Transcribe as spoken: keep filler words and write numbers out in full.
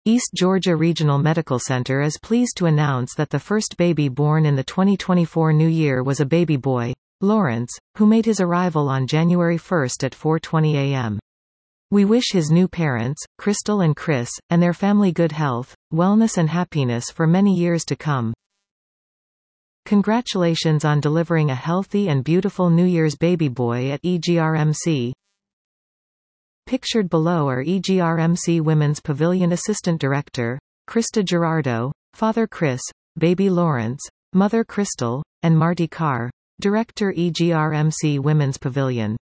East Georgia Regional Medical Center is pleased to announce that the first baby born in the twenty twenty-four new year was a baby boy, Lawrence, who made his arrival on January first at four twenty a m We wish his new parents, Crystal and Chris, and their family good health, wellness and happiness for many years to come. Congratulations on delivering a healthy and beautiful New Year's baby boy at E G R M C. Pictured below are E G R M C Women's Pavilion Assistant Director, Krista Gerardo, Father Chris, Baby Lawrence, Mother Crystal, and Marty Carr, Director E G R M C Women's Pavilion.